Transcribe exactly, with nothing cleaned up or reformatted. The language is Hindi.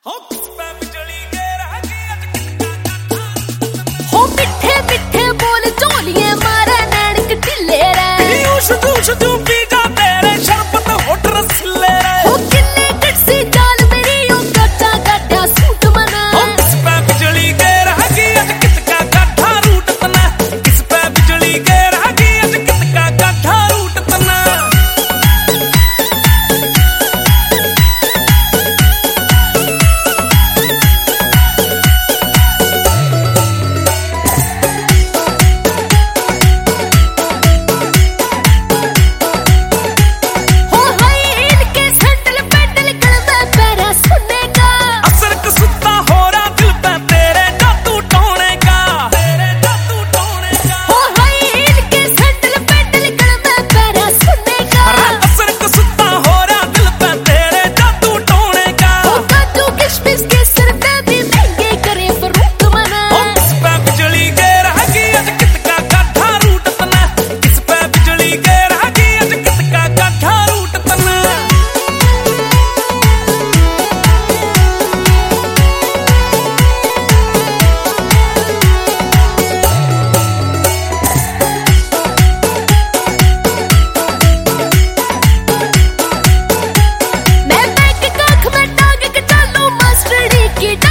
हो मिठे मिठे बोल चोलिए मारे नैनिक ढिले रे शरबत होठ रसीले रे हो किन्ने कटसी जाल मेरी ओ गड्ढा गड्ढा सूट मना किस पे बिजली गिरगी अज कितका गड्ढा रूट तना किस पे बिजली गिरगी अज कितका गड्ढा रूट तना की